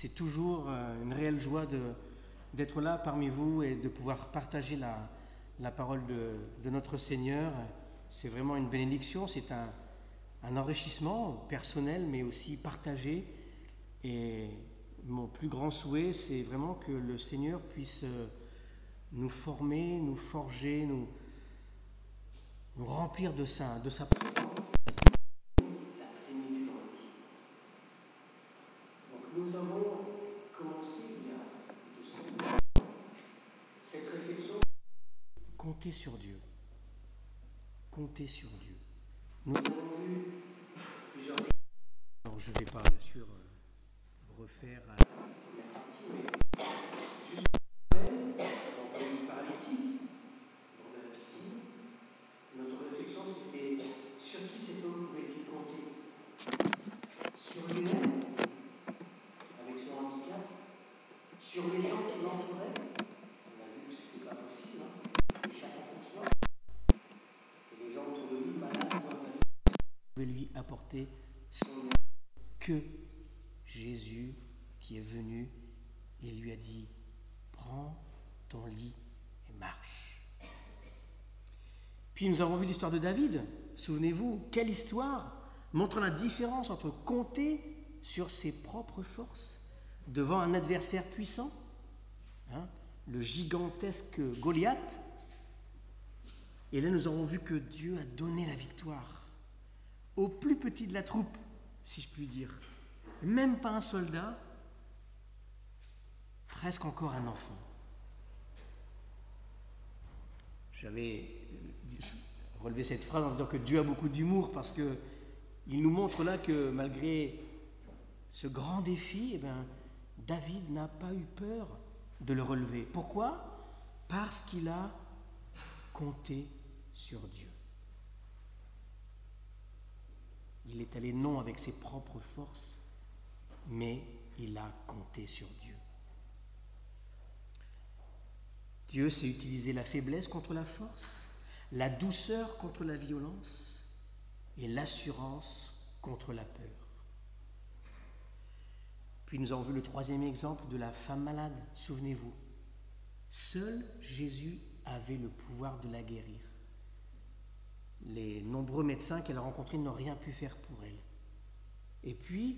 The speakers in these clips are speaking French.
C'est toujours une réelle joie d'être là parmi vous et de pouvoir partager la parole de notre Seigneur. C'est vraiment une bénédiction, c'est un enrichissement personnel mais aussi partagé. Et mon plus grand souhait, c'est vraiment que le Seigneur puisse nous former, nous forger, nous remplir de sa présence. Donc nous avons commencé il y a 2 semaines cette réflexion. Compter sur Dieu. Compter sur Dieu. Nous avons vu plusieurs. Alors je ne vais pas bien sûr refaire la partie, mais juste dans une paralytique, dans la piscine, notre réflexion c'était sur qui cet homme pouvait-il compter? Sur lui-même, avec son handicap, sur les gens qui l'entouraient. On a vu que ce n'était pas possible, mais chacun pour soi. Et les gens autour de lui, malades ou invalides, pouvaient lui apporter son aide. Que Jésus qui est venu et lui a dit « Prends ton lit et marche ». Puis nous avons vu l'histoire de David. Souvenez-vous, quelle histoire montrant la différence entre compter sur ses propres forces devant un adversaire puissant, le gigantesque Goliath. Et là, nous avons vu que Dieu a donné la victoire au plus petit de la troupe, si je puis dire. Même pas un soldat, presque encore un enfant. J'avais relevé cette phrase en disant que Dieu a beaucoup d'humour parce qu'il nous montre là que malgré ce grand défi, David n'a pas eu peur de le relever. Pourquoi? Parce qu'il a compté sur Dieu. Il est allé non avec ses propres forces, mais il a compté sur Dieu. Dieu sait utiliser la faiblesse contre la force, la douceur contre la violence et l'assurance contre la peur. Puis nous avons vu le 3e exemple de la femme malade, souvenez-vous. Seul Jésus avait le pouvoir de la guérir. Les nombreux médecins qu'elle a rencontrés n'ont rien pu faire pour elle. Et puis,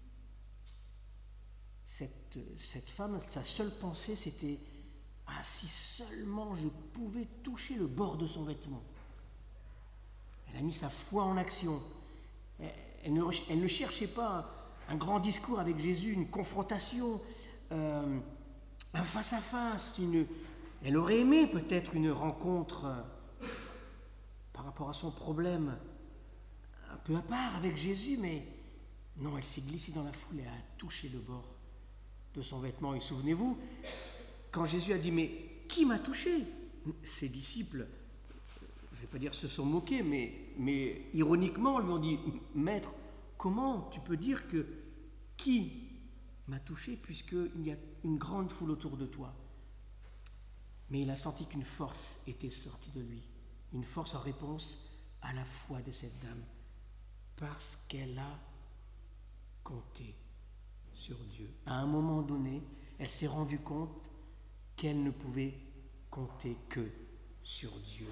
cette femme, sa seule pensée, c'était « Ah, si seulement je pouvais toucher le bord de son vêtement ». Elle a mis sa foi en action. Elle ne cherchait pas un grand discours avec Jésus, une confrontation, un face-à-face. Elle aurait aimé peut-être une rencontre par rapport à son problème un peu à part avec Jésus, mais non, elle s'est glissée dans la foule et a touché le bord de son vêtement. Et souvenez-vous, quand Jésus a dit « Mais qui m'a touché ?» Ses disciples, je ne vais pas dire se sont moqués, mais ironiquement lui ont dit « Maître, comment tu peux dire que qui m'a touché puisqu'il y a une grande foule autour de toi ?» Mais il a senti qu'une force était sortie de lui, une force en réponse à la foi de cette dame, parce qu'elle a compté sur Dieu. À un moment donné, elle s'est rendue compte qu'elle ne pouvait compter que sur Dieu.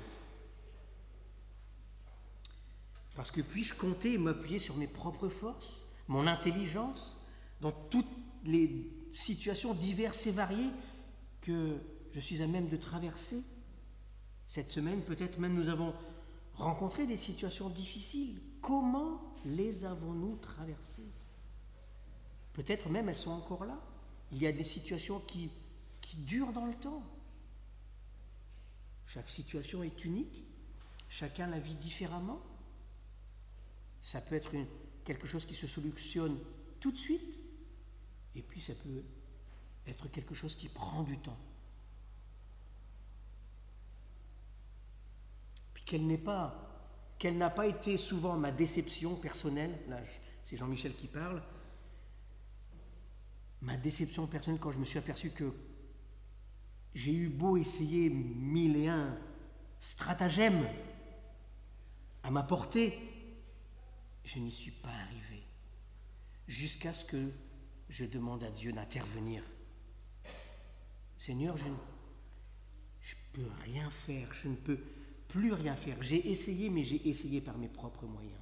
Parce que puis-je compter et m'appuyer sur mes propres forces, mon intelligence, dans toutes les situations diverses et variées que je suis à même de traverser? Cette semaine, peut-être même nous avons rencontré des situations difficiles. Comment les avons-nous traversées? Peut-être même elles sont encore là. Il y a des situations qui durent dans le temps. Chaque situation est unique. Chacun la vit différemment. Ça peut être quelque chose qui se solutionne tout de suite. Et puis ça peut être quelque chose qui prend du temps. Puis quelle n'a pas été souvent ma déception personnelle, là c'est Jean-Michel qui parle, ma déception personnelle quand je me suis aperçu que j'ai eu beau essayer 1001 stratagèmes à ma portée, je n'y suis pas arrivé. Jusqu'à ce que je demande à Dieu d'intervenir. Seigneur, je ne peux rien faire, je ne peux plus rien faire. J'ai essayé, mais j'ai essayé par mes propres moyens.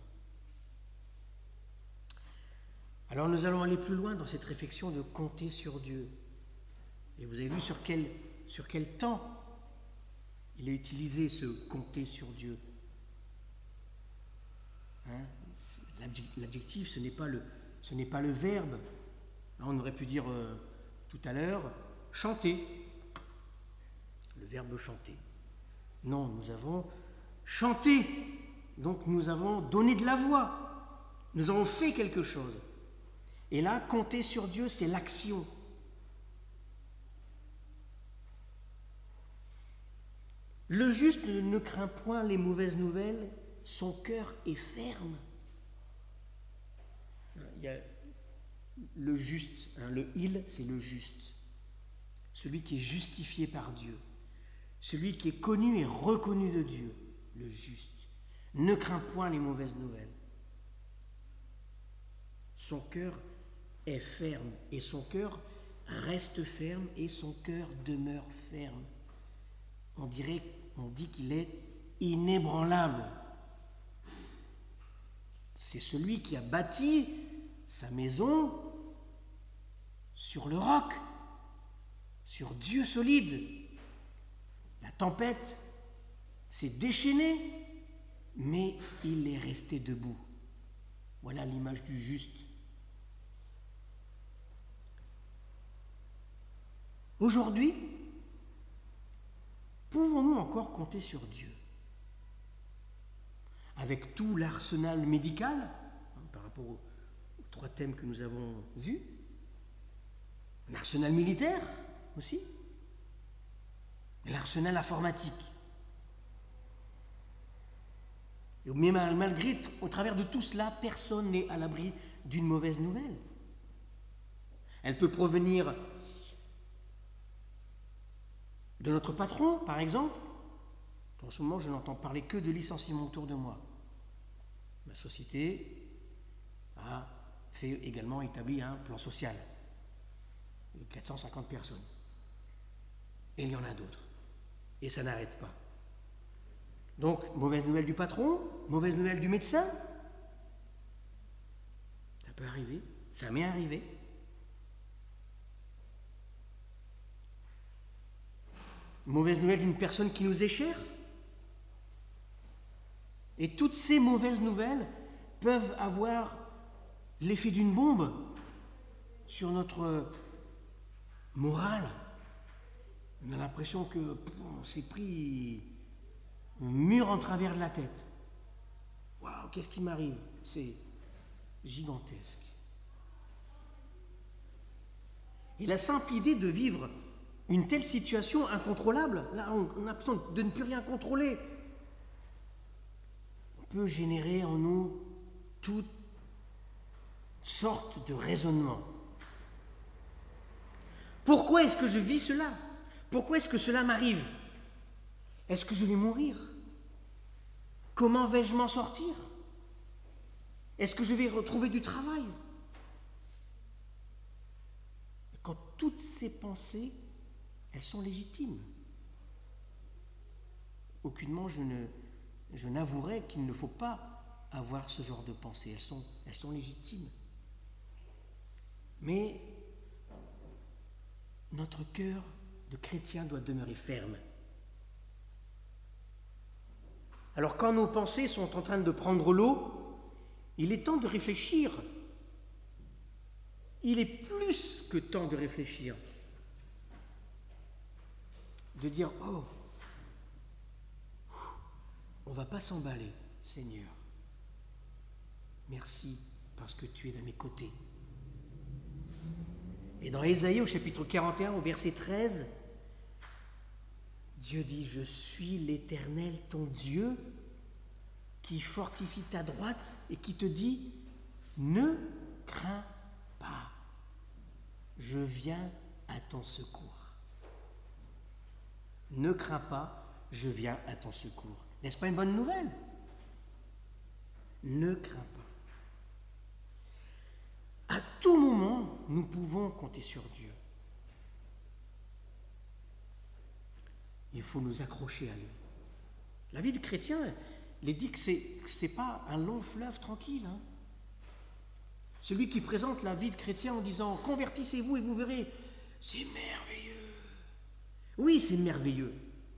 Alors nous allons aller plus loin dans cette réflexion de compter sur Dieu. Et vous avez vu sur quel temps il a utilisé ce compter sur Dieu. L'adjectif, ce n'est pas le verbe. Là, on aurait pu dire tout à l'heure chanter. Le verbe chanter. Non, nous avons chanté. Donc nous avons donné de la voix. Nous avons fait quelque chose. Et là, compter sur Dieu, c'est l'action. Le juste ne craint point les mauvaises nouvelles, son cœur est ferme. Il y a le juste, le il, c'est le juste. Celui qui est justifié par Dieu. Celui qui est connu et reconnu de Dieu, le juste. Ne craint point les mauvaises nouvelles. Son cœur est ferme et son cœur reste ferme et son cœur demeure ferme. On dit qu'il est inébranlable. C'est celui qui a bâti sa maison sur le roc, sur Dieu solide. La tempête s'est déchaînée, mais il est resté debout. Voilà l'image du juste. Aujourd'hui, pouvons-nous encore compter sur Dieu? Avec tout l'arsenal médical, par rapport aux 3 thèmes que nous avons vus, l'arsenal militaire aussi, et l'arsenal informatique. Mais malgré, au travers de tout cela, personne n'est à l'abri d'une mauvaise nouvelle. Elle peut provenir de notre patron, par exemple. En ce moment, je n'entends parler que de licenciement autour de moi. Ma société a établi un plan social de 450 personnes. Et il y en a d'autres. Et ça n'arrête pas. Donc, mauvaise nouvelle du patron, mauvaise nouvelle du médecin. Ça peut arriver, ça m'est arrivé. Mauvaise nouvelle d'une personne qui nous est chère. Et toutes ces mauvaises nouvelles peuvent avoir l'effet d'une bombe sur notre morale. On a l'impression qu'on s'est pris un mur en travers de la tête. Waouh, qu'est-ce qui m'arrive? C'est gigantesque. Et la simple idée de vivre une telle situation incontrôlable, là on a l'impression de ne plus rien contrôler, on peut générer en nous toutes sortes de raisonnements. Pourquoi est-ce que je vis cela? Pourquoi est-ce que cela m'arrive? Est-ce que je vais mourir? Comment vais-je m'en sortir? Est-ce que je vais retrouver du travail? Quand toutes ces pensées, elles sont légitimes. Aucunement je n'avouerai qu'il ne faut pas avoir ce genre de pensées. Elles sont légitimes. Mais notre cœur de chrétien doit demeurer ferme. Alors quand nos pensées sont en train de prendre l'eau, il est temps de réfléchir. Il est plus que temps de réfléchir. De dire, oh, on ne va pas s'emballer, Seigneur. Merci parce que tu es à mes côtés. Et dans Ésaïe, au chapitre 41, au verset 13, Dieu dit, je suis l'Éternel, ton Dieu, qui fortifie ta droite et qui te dit, ne crains pas, je viens à ton secours. Ne crains pas, je viens à ton secours. N'est-ce pas une bonne nouvelle? Ne crains pas. À tout moment, nous pouvons compter sur Dieu. Il faut nous accrocher à lui. La vie de chrétien, il est dit que ce n'est pas un long fleuve tranquille. Celui qui présente la vie de chrétien en disant « Convertissez-vous et vous verrez », c'est merveilleux. Oui, c'est merveilleux.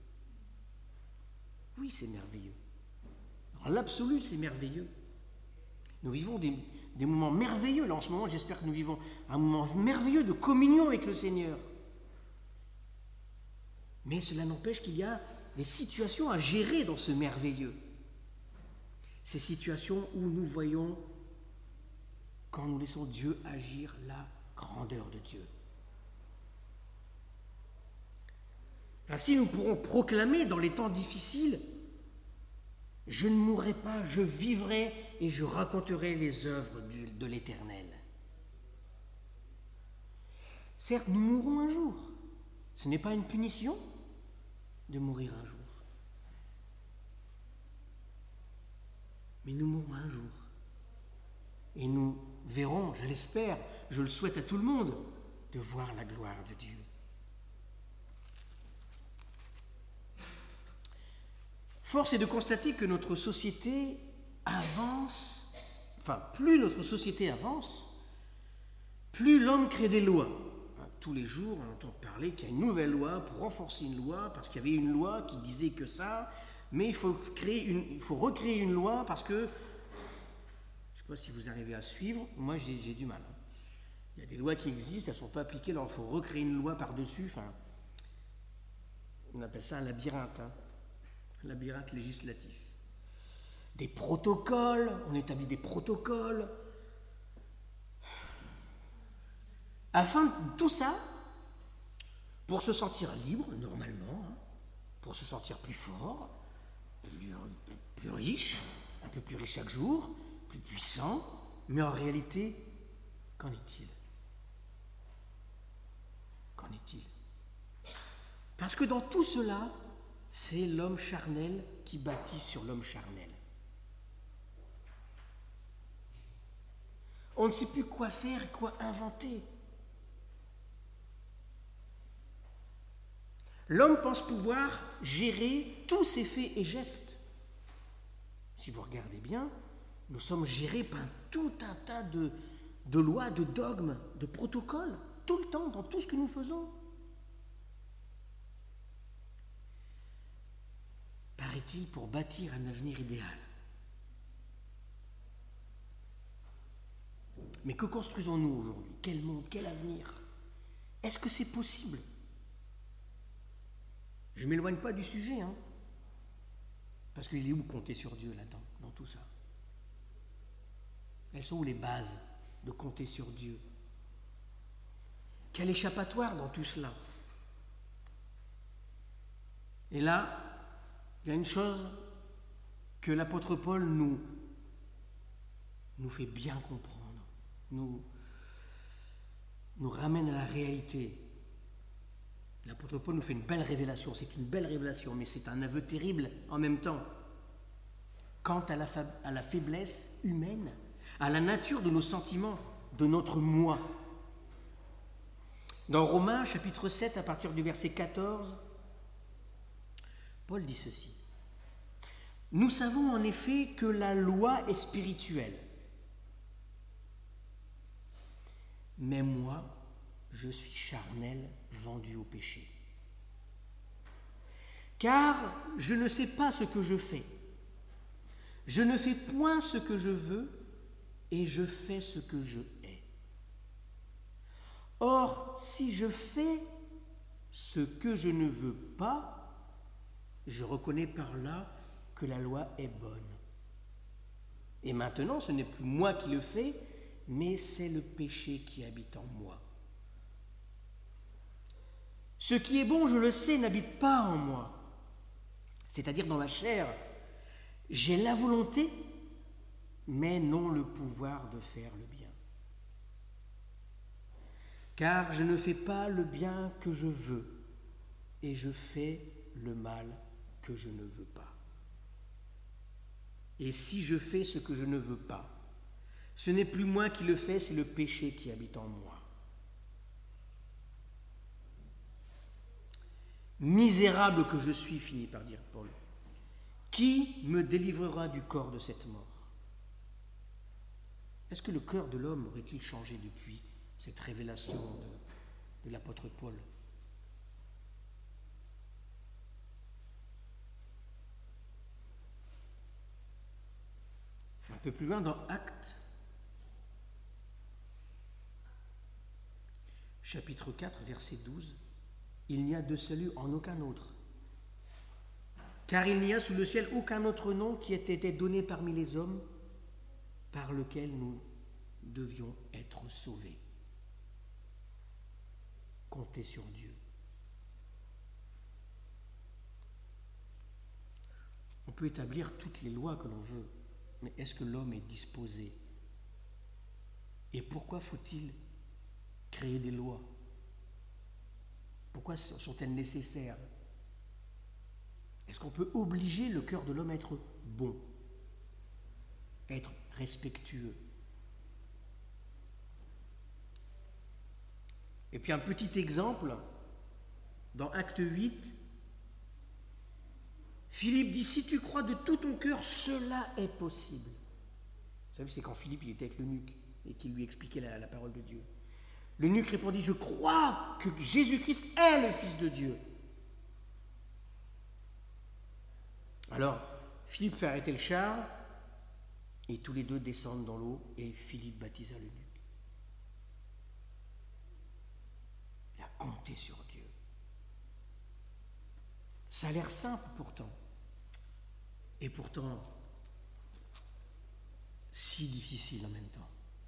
Oui, c'est merveilleux. Dans l'absolu, c'est merveilleux. Nous vivons des moments merveilleux. Là, en ce moment, j'espère que nous vivons un moment merveilleux de communion avec le Seigneur. Mais cela n'empêche qu'il y a des situations à gérer dans ce merveilleux. Ces situations où nous voyons, quand nous laissons Dieu agir, la grandeur de Dieu. Ainsi, nous pourrons proclamer dans les temps difficiles « Je ne mourrai pas, je vivrai et je raconterai les œuvres de l'Éternel. » Certes, nous mourrons un jour. Ce n'est pas une punition de mourir un jour. Mais nous mourrons un jour. Et nous verrons, je l'espère, je le souhaite à tout le monde, de voir la gloire de Dieu. Force est de constater que notre société avance, plus notre société avance, plus l'homme crée des lois. Tous les jours, on entend parler qu'il y a une nouvelle loi pour renforcer une loi, parce qu'il y avait une loi qui disait que ça, mais il faut recréer une loi parce que, je ne sais pas si vous arrivez à suivre, moi j'ai du mal. Il y a des lois qui existent, elles ne sont pas appliquées, alors il faut recréer une loi par-dessus, on appelle ça un labyrinthe, un labyrinthe législatif. Des protocoles, on établit des protocoles, afin de tout ça, pour se sentir libre, normalement, pour se sentir plus fort, plus riche, un peu plus riche chaque jour, plus puissant, mais en réalité, qu'en est-il ? Qu'en est-il ? Parce que dans tout cela, c'est l'homme charnel qui bâtit sur l'homme charnel. On ne sait plus quoi faire et quoi inventer. L'homme pense pouvoir gérer tous ses faits et gestes. Si vous regardez bien, nous sommes gérés par tout un tas de lois, de dogmes, de protocoles, tout le temps, dans tout ce que nous faisons. Paraît-il, pour bâtir un avenir idéal. Mais que construisons-nous aujourd'hui ? Quel monde, quel avenir ? Est-ce que c'est possible ? Je ne m'éloigne pas du sujet, parce qu'il est où compter sur Dieu là-dedans, dans tout ça ? Elles sont où les bases de compter sur Dieu ? Quel échappatoire dans tout cela ? Et là, il y a une chose que l'apôtre Paul nous fait bien comprendre, nous ramène à la réalité. L'apôtre Paul nous fait une belle révélation, c'est une belle révélation, mais c'est un aveu terrible en même temps. Quant à la faiblesse humaine, à la nature de nos sentiments, de notre moi. Dans Romains, chapitre 7, à partir du verset 14, Paul dit ceci. « Nous savons en effet que la loi est spirituelle. Mais moi, je suis charnel, vendu au péché. Car je ne sais pas ce que je fais. Je ne fais point ce que je veux, et je fais ce que je hais. Or, si je fais ce que je ne veux pas, je reconnais par là que la loi est bonne. Et maintenant, ce n'est plus moi qui le fais, mais c'est le péché qui habite en moi. Ce qui est bon, je le sais, n'habite pas en moi, c'est-à-dire dans la chair. J'ai la volonté, mais non le pouvoir de faire le bien. Car je ne fais pas le bien que je veux, et je fais le mal que je ne veux pas. Et si je fais ce que je ne veux pas, Ce n'est plus moi qui le fais, c'est le péché qui habite en moi. Misérable que je suis, finit par dire Paul, qui me délivrera du corps de cette mort? Est-ce que le cœur de l'homme aurait-il changé depuis cette révélation de l'apôtre Paul? Un peu plus loin dans Actes, chapitre 4, verset 12, il n'y a de salut en aucun autre, car il n'y a sous le ciel aucun autre nom qui ait été donné parmi les hommes par lequel nous devions être sauvés. Comptez sur Dieu. On peut établir toutes les lois que l'on veut, mais est-ce que l'homme est disposé? Et pourquoi faut-il créer des lois? Pourquoi sont-elles nécessaires? Est-ce qu'on peut obliger le cœur de l'homme à être bon, à être respectueux? Et puis un petit exemple, dans Acte 8, Philippe dit, si tu crois de tout ton cœur, cela est possible. Vous savez, c'est quand Philippe il était avec l'eunuque et qu'il lui expliquait la parole de Dieu. L'eunuque répondit, je crois que Jésus-Christ est le Fils de Dieu. Alors, Philippe fait arrêter le char et tous les deux descendent dans l'eau et Philippe baptisa l'eunuque. Il a compté sur Dieu. Ça a l'air simple pourtant. Et pourtant, si difficile en même temps.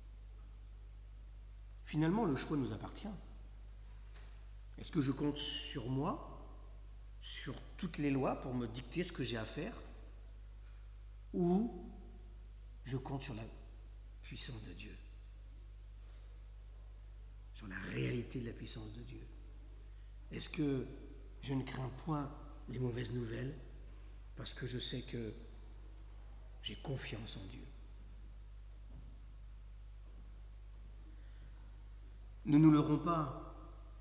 Finalement, le choix nous appartient. Est-ce que je compte sur moi, sur toutes les lois pour me dicter ce que j'ai à faire, ou je compte sur la puissance de Dieu, sur la réalité de la puissance de Dieu? Est-ce que je ne crains point les mauvaises nouvelles parce que je sais que j'ai confiance en Dieu? Ne nous leurrons pas.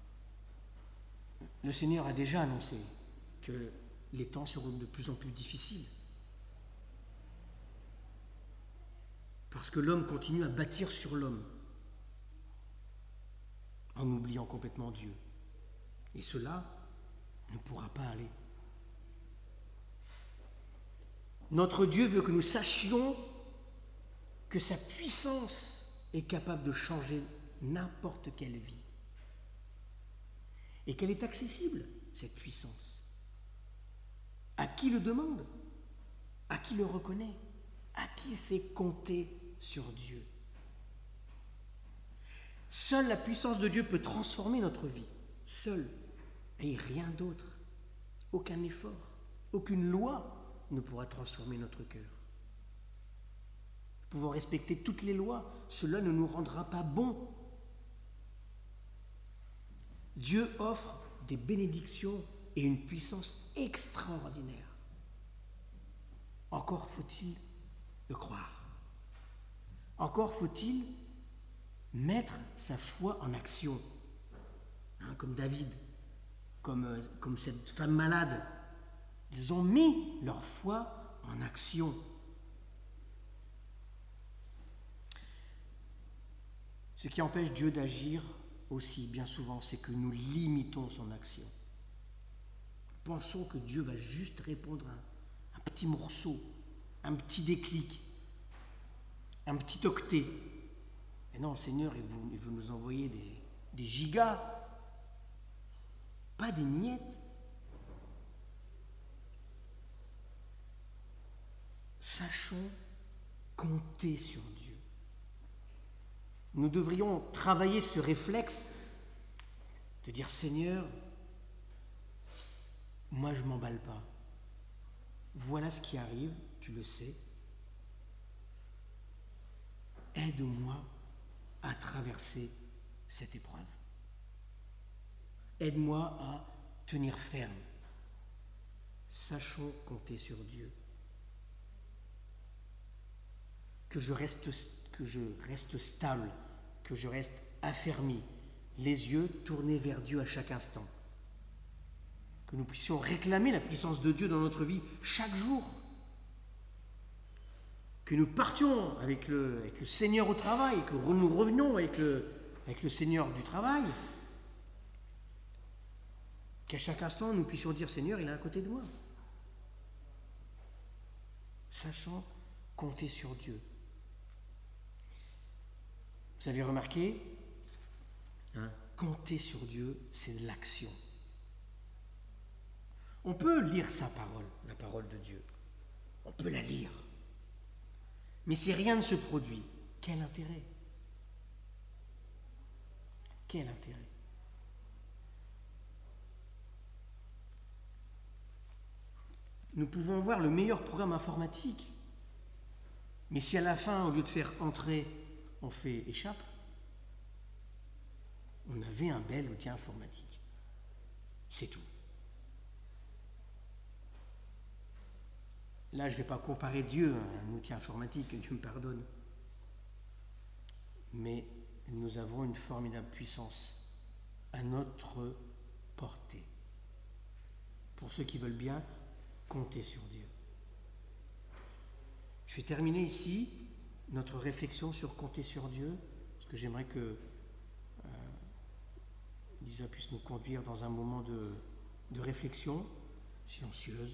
Le Seigneur a déjà annoncé que les temps seront de plus en plus difficiles. Parce que l'homme continue à bâtir sur l'homme en oubliant complètement Dieu. Et cela ne pourra pas aller. Notre Dieu veut que nous sachions que sa puissance est capable de changer n'importe quelle vie. Et qu'elle est accessible, cette puissance. À qui le demande? À qui le reconnaît? À qui sait compter sur Dieu? Seule la puissance de Dieu peut transformer notre vie. Seule. Et rien d'autre. Aucun effort, aucune loi ne pourra transformer notre cœur. Nous pouvons respecter toutes les lois, cela ne nous rendra pas bons. Dieu offre des bénédictions et une puissance extraordinaire. Encore faut-il le croire. Encore faut-il mettre sa foi en action, comme David, comme cette femme malade. Ils ont mis leur foi en action. Ce qui empêche Dieu d'agir aussi, bien souvent, c'est que nous limitons son action. Pensons que Dieu va juste répondre à un petit morceau, un petit déclic, un petit octet. Et non, le Seigneur, il veut nous envoyer des gigas, pas des miettes. Sachons compter sur Dieu. Nous devrions travailler ce réflexe de dire, Seigneur, moi je ne m'emballe pas. Voilà ce qui arrive, tu le sais. Aide-moi à traverser cette épreuve. Aide-moi à tenir ferme. Sachons compter sur Dieu. Que je reste que je reste stable, que je reste affermi, les yeux tournés vers Dieu à chaque instant. Que nous puissions réclamer la puissance de Dieu dans notre vie chaque jour. Que nous partions avec le Seigneur au travail, que nous revenions avec le Seigneur du travail. Qu'à chaque instant, nous puissions dire, Seigneur, il est à côté de moi. Sachant compter sur Dieu. Vous avez remarqué, compter sur Dieu, c'est de l'action. On peut lire sa parole, la parole de Dieu. On peut la lire. Mais si rien ne se produit, quel intérêt? Quel intérêt? Nous pouvons voir le meilleur programme informatique, mais si à la fin, au lieu de faire entrer, on fait échappe, on avait un bel outil informatique. C'est tout. Là, je ne vais pas comparer Dieu à un outil informatique, que Dieu me pardonne. Mais nous avons une formidable puissance à notre portée. Pour ceux qui veulent bien compter sur Dieu. Je vais terminer ici notre réflexion sur compter sur Dieu, parce que j'aimerais que Lisa puisse nous conduire dans un moment de réflexion silencieuse,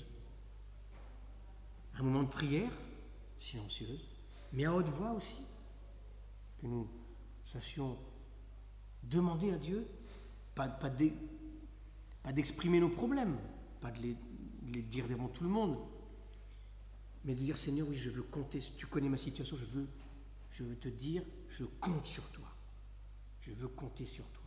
un moment de prière silencieuse, mais à haute voix aussi, que nous sachions demander à Dieu, pas d'exprimer nos problèmes, pas de les dire devant tout le monde, mais de dire, Seigneur, oui, je veux compter, tu connais ma situation, je veux te dire, je compte sur toi, je veux compter sur toi.